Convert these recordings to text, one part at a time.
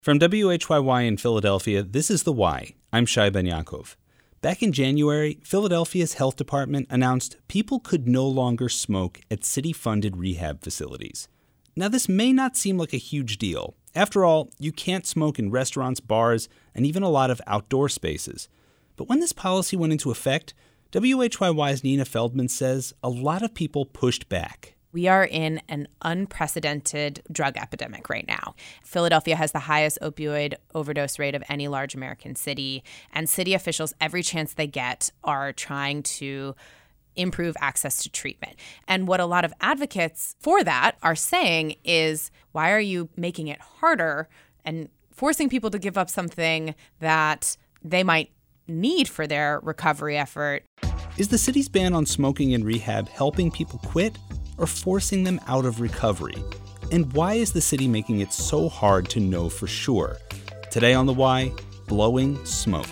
From WHYY in Philadelphia, this is The Why. I'm Shai Ben Yaakov. Back in January, Philadelphia's health department announced people could no longer smoke at city-funded rehab facilities. Now, this may not seem like a huge deal. After all, you can't smoke in restaurants, bars, and even a lot of outdoor spaces. But when this policy went into effect, WHYY's Nina Feldman says a lot of people pushed back. We are in an unprecedented drug epidemic right now. Philadelphia has the highest opioid overdose rate of any large American city, and city officials, every chance they get, are trying to improve access to treatment. And what a lot of advocates for that are saying is, why are you making it harder and forcing people to give up something that they might need for their recovery effort? Is the city's ban on smoking in rehab helping people quit or forcing them out of recovery? And why is the city making it so hard to know for sure? Today on The Why, blowing smoke.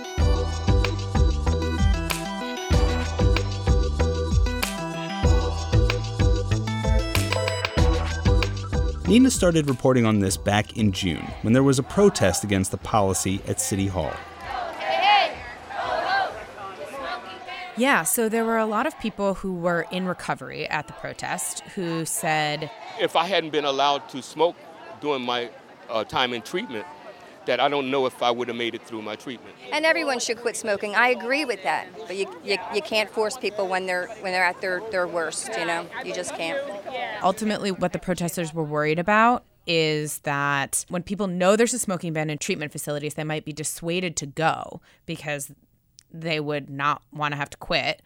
Nina started reporting on this back in June, when there was a protest against the policy at City Hall. Yeah, so there were a lot of people who were in recovery at the protest who said, if I hadn't been allowed to smoke during my time in treatment, that I don't know if I would have made it through my treatment. And everyone should quit smoking. I agree with that. But you can't force people when they're at their worst, you know? You just can't. Ultimately, what the protesters were worried about is that when people know there's a smoking ban in treatment facilities, they might be dissuaded to go because they would not want to have to quit.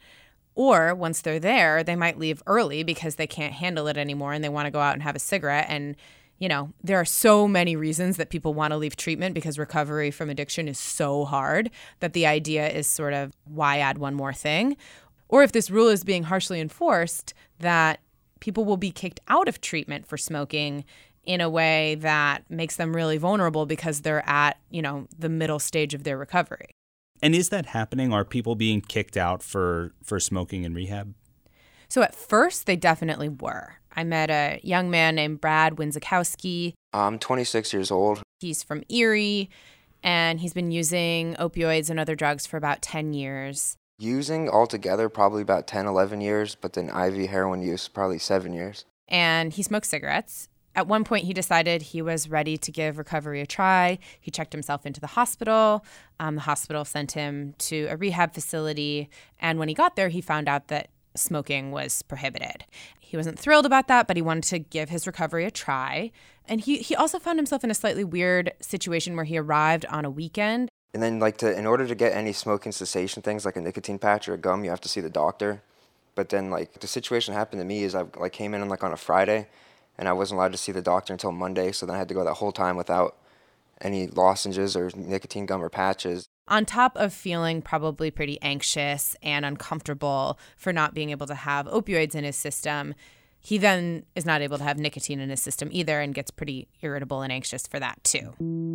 Or once they're there, they might leave early because they can't handle it anymore and they want to go out and have a cigarette. And, you know, there are so many reasons that people want to leave treatment because recovery from addiction is so hard that the idea is sort of, why add one more thing? Or if this rule is being harshly enforced, that people will be kicked out of treatment for smoking in a way that makes them really vulnerable because they're at, you know, the middle stage of their recovery. And is that happening? Are people being kicked out for smoking in rehab? So at first, they definitely were. I met a young man named Brad Winzakowski. I'm 26 years old. He's from Erie, and he's been using opioids and other drugs for about 10 years. Using altogether probably about 10, 11 years, but then IV heroin use probably 7 years. And he smokes cigarettes. At one point, he decided he was ready to give recovery a try. He checked himself into the hospital. The hospital sent him to a rehab facility. And when he got there, he found out that smoking was prohibited. He wasn't thrilled about that, but he wanted to give his recovery a try. And he also found himself in a slightly weird situation where he arrived on a weekend. And then in order to get any smoking cessation things like a nicotine patch or a gum, you have to see the doctor. But then the situation happened to me is I came in on a Friday, and I wasn't allowed to see the doctor until Monday, so then I had to go that whole time without any lozenges or nicotine gum or patches. On top of feeling probably pretty anxious and uncomfortable for not being able to have opioids in his system, he then is not able to have nicotine in his system either and gets pretty irritable and anxious for that too.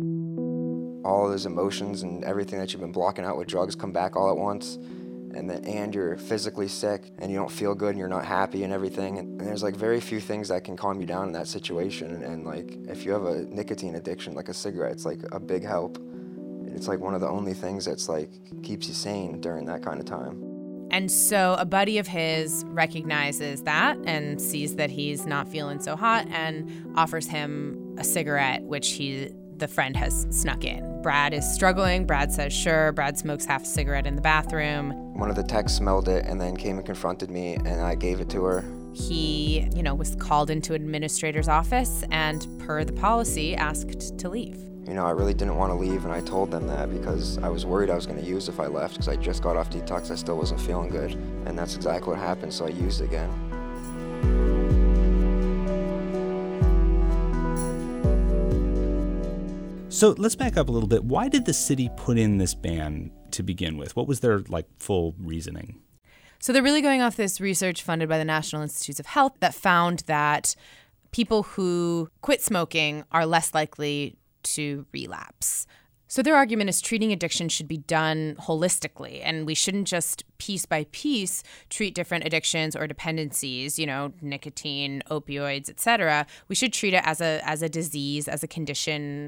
All those emotions and everything that you've been blocking out with drugs come back all at once. And you're physically sick and you don't feel good and you're not happy and everything. And there's very few things that can calm you down in that situation. And if you have a nicotine addiction, like a cigarette, it's a big help. It's one of the only things that's keeps you sane during that kind of time. And so a buddy of his recognizes that and sees that he's not feeling so hot and offers him a cigarette, which the friend has snuck in. Brad is struggling. Brad says, sure. Brad smokes half a cigarette in the bathroom. One of the techs smelled it and then came and confronted me, and I gave it to her. He, was called into administrator's office and, per the policy, asked to leave. I really didn't want to leave, and I told them that because I was worried I was going to use if I left because I just got off detox. I still wasn't feeling good, and that's exactly what happened, so I used again. So let's back up a little bit. Why did the city put in this ban to begin with? What was their full reasoning? So they're really going off this research funded by the National Institutes of Health that found that people who quit smoking are less likely to relapse. So their argument is treating addiction should be done holistically, and we shouldn't just piece by piece treat different addictions or dependencies, nicotine, opioids, etc. We should treat it as a disease, as a condition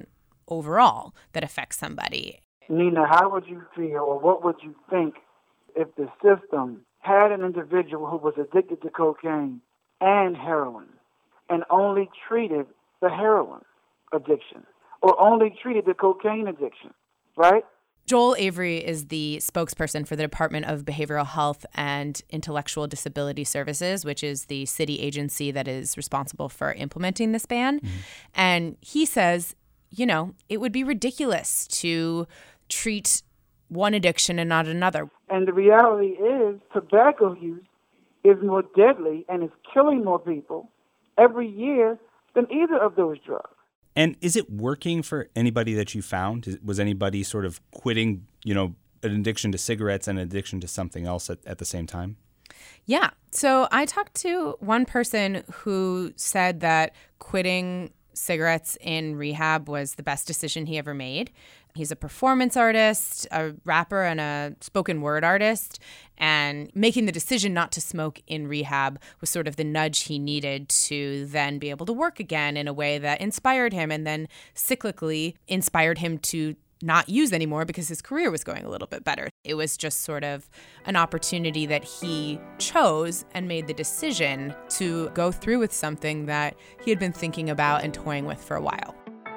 overall that affects somebody. Nina, how would you feel or what would you think if the system had an individual who was addicted to cocaine and heroin and only treated the heroin addiction or only treated the cocaine addiction, right? Joel Avery is the spokesperson for the Department of Behavioral Health and Intellectual Disability Services, which is the city agency that is responsible for implementing this ban. Mm-hmm. And he says, it would be ridiculous to treat one addiction and not another. And the reality is tobacco use is more deadly and is killing more people every year than either of those drugs. And is it working for anybody that you found? Was anybody sort of quitting, an addiction to cigarettes and an addiction to something else at the same time? Yeah. So I talked to one person who said that quitting cigarettes in rehab was the best decision he ever made. He's a performance artist, a rapper, and a spoken word artist. And making the decision not to smoke in rehab was sort of the nudge he needed to then be able to work again in a way that inspired him and then cyclically inspired him to not use anymore because his career was going a little bit better. It was just sort of an opportunity that he chose and made the decision to go through with something that he had been thinking about and toying with for a while.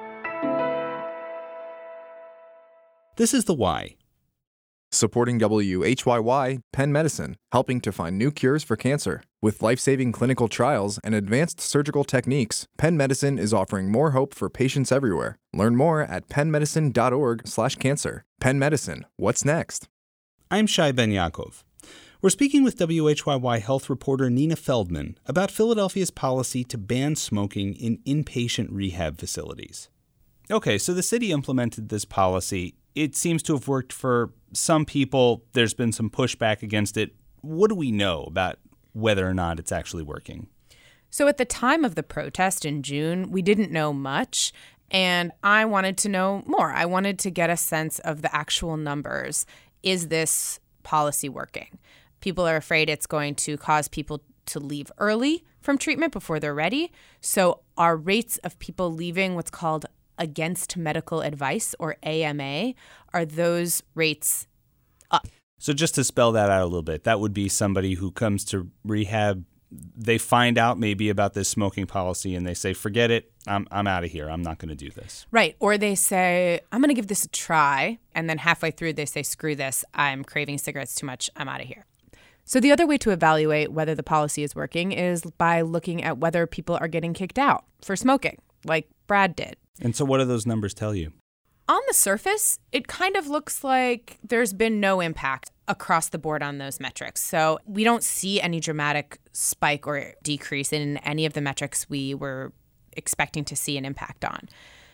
This is The Why. Supporting WHYY, Penn Medicine, helping to find new cures for cancer. With life-saving clinical trials and advanced surgical techniques, Penn Medicine is offering more hope for patients everywhere. Learn more at pennmedicine.org/cancer. Penn Medicine, what's next? I'm Shai Ben Yaakov. We're speaking with WHYY health reporter Nina Feldman about Philadelphia's policy to ban smoking in inpatient rehab facilities. Okay, so the city implemented this policy. It seems to have worked for some people. There's been some pushback against it. What do we know about whether or not it's actually working? So at the time of the protest in June, we didn't know much, and I wanted to know more. I wanted to get a sense of the actual numbers. Is this policy working? People are afraid it's going to cause people to leave early from treatment before they're ready. So our rates of people leaving what's called against medical advice, or AMA, are those rates up? So just to spell that out a little bit, that would be somebody who comes to rehab, they find out maybe about this smoking policy and they say, forget it, I'm out of here, I'm not going to do this. Right, or they say, I'm going to give this a try, and then halfway through they say, screw this, I'm craving cigarettes too much, I'm out of here. So the other way to evaluate whether the policy is working is by looking at whether people are getting kicked out for smoking, like Brad did. And so what do those numbers tell you? On the surface, it kind of looks like there's been no impact across the board on those metrics. So we don't see any dramatic spike or decrease in any of the metrics we were expecting to see an impact on.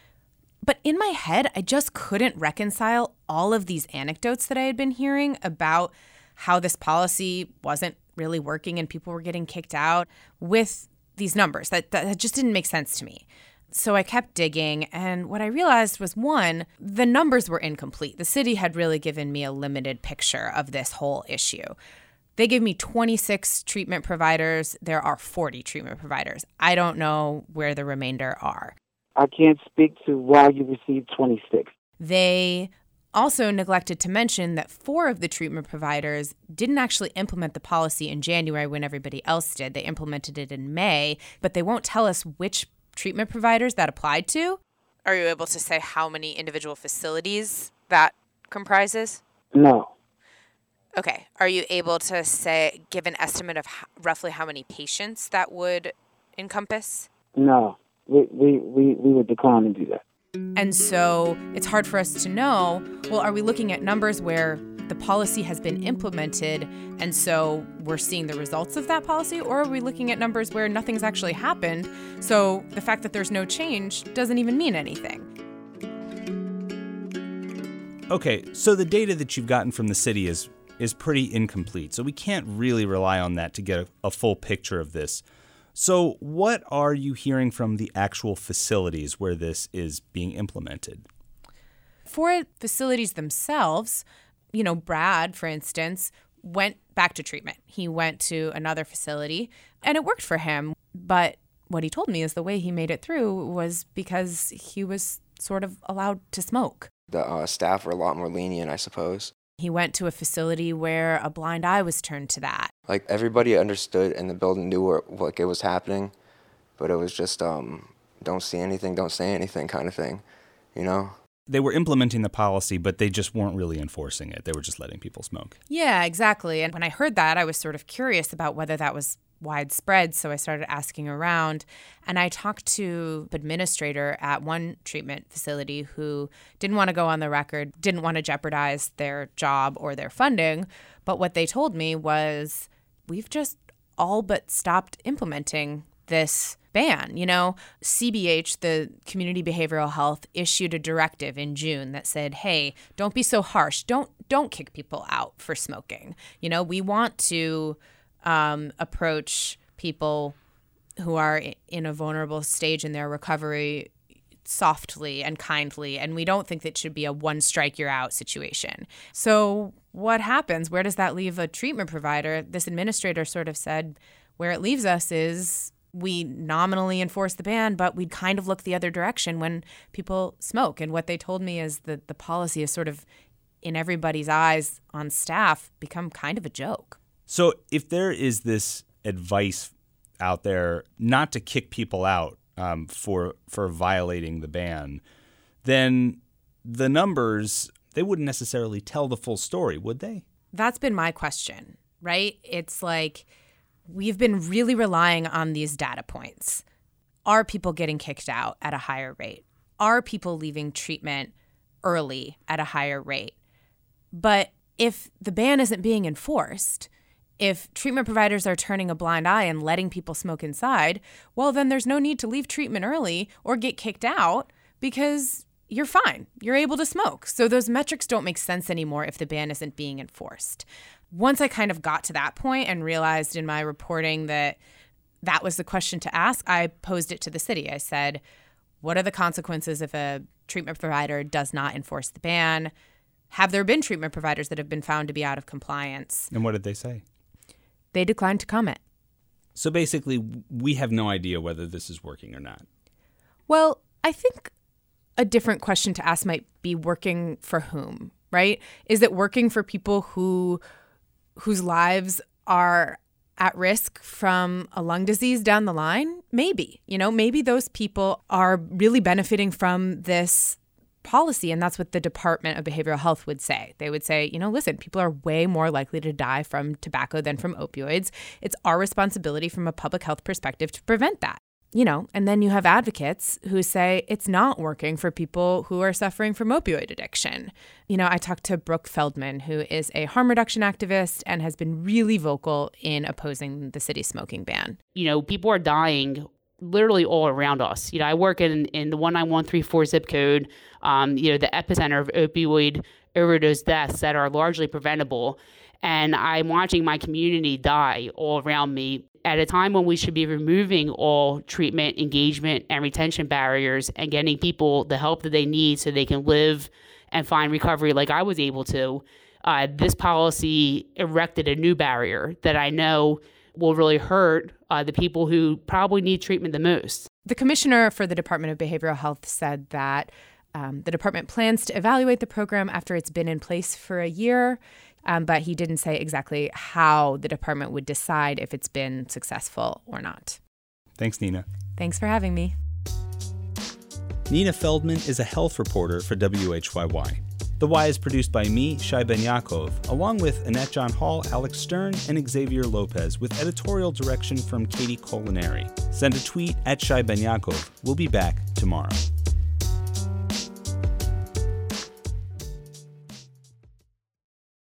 But in my head, I just couldn't reconcile all of these anecdotes that I had been hearing about how this policy wasn't really working and people were getting kicked out with these numbers. That just didn't make sense to me. So I kept digging, and what I realized was, one, the numbers were incomplete. The city had really given me a limited picture of this whole issue. They gave me 26 treatment providers. There are 40 treatment providers. I don't know where the remainder are. I can't speak to why you received 26. They also neglected to mention that 4 of the treatment providers didn't actually implement the policy in January when everybody else did. They implemented it in May, but they won't tell us which treatment providers that applied to. Are you able to say how many individual facilities that comprises? No. Okay. Are you able to give an estimate of roughly how many patients that would encompass? No. We would decline to do that. And so it's hard for us to know, well, are we looking at numbers where the policy has been implemented and so we're seeing the results of that policy, or are we looking at numbers where nothing's actually happened, so the fact that there's no change doesn't even mean anything? Okay, so the data that you've gotten from the city is pretty incomplete, so we can't really rely on that to get a full picture of this. So what are you hearing from the actual facilities where this is being implemented? For facilities themselves, Brad, for instance, went back to treatment. He went to another facility, and it worked for him. But what he told me is the way he made it through was because he was sort of allowed to smoke. The staff were a lot more lenient, I suppose. He went to a facility where a blind eye was turned to that. Like, everybody understood in the building knew what was happening, but it was just don't see anything, don't say anything kind of thing, you know? They were implementing the policy, but they just weren't really enforcing it. They were just letting people smoke. Yeah, exactly. And when I heard that, I was sort of curious about whether that was widespread, so I started asking around. And I talked to an administrator at one treatment facility who didn't want to go on the record, didn't want to jeopardize their job or their funding. But what they told me was, we've just all but stopped implementing this ban. You know, CBH, the Community Behavioral Health, issued a directive in June that said, hey, don't be so harsh. Don't kick people out for smoking. You know, we want to approach people who are in a vulnerable stage in their recovery softly and kindly, and we don't think that it should be a one strike you're out situation. So what happens? Where does that leave a treatment provider? This administrator sort of said, where it leaves us is we nominally enforce the ban, but we kind of look the other direction when people smoke. And what they told me is that the policy is sort of, in everybody's eyes on staff, become kind of a joke. So if there is this advice out there not to kick people out for violating the ban, then the numbers, they wouldn't necessarily tell the full story, would they? That's been my question, right? It's like we've been really relying on these data points. Are people getting kicked out at a higher rate? Are people leaving treatment early at a higher rate? But if the ban isn't being enforced, if treatment providers are turning a blind eye and letting people smoke inside, well, then there's no need to leave treatment early or get kicked out because you're fine. You're able to smoke. So those metrics don't make sense anymore if the ban isn't being enforced. Once I kind of got to that point and realized in my reporting that that was the question to ask, I posed it to the city. I said, what are the consequences if a treatment provider does not enforce the ban? Have there been treatment providers that have been found to be out of compliance? And what did they say? They declined to comment. So basically, we have no idea whether this is working or not. Well, I think a different question to ask might be working for whom, right? Is it working for people whose lives are at risk from a lung disease down the line? Maybe. You know, maybe those people are really benefiting from this policy, and that's what the Department of Behavioral Health would say. They would say, you know, listen, people are way more likely to die from tobacco than from opioids. It's our responsibility from a public health perspective to prevent that. You know, and then you have advocates who say it's not working for people who are suffering from opioid addiction. You know, I talked to Brooke Feldman, who is a harm reduction activist and has been really vocal in opposing the city's smoking ban. You know, people are dying literally all around us. You know, I work in the 19134 zip code, you know, the epicenter of opioid overdose deaths that are largely preventable. And I'm watching my community die all around me at a time when we should be removing all treatment, engagement, and retention barriers and getting people the help that they need so they can live and find recovery like I was able to. This policy erected a new barrier that I know will really hurt the people who probably need treatment the most. The commissioner for the Department of Behavioral Health said that the department plans to evaluate the program after it's been in place for a year, but he didn't say exactly how the department would decide if it's been successful or not. Thanks, Nina. Thanks for having me. Nina Feldman is a health reporter for WHYY. The Why is produced by me, Shai Ben Yaakov, along with Annette John Hall, Alex Stern, and Xavier Lopez, with editorial direction from Katie Colinari. Send a tweet at Shai Ben Yaakov. We'll be back tomorrow.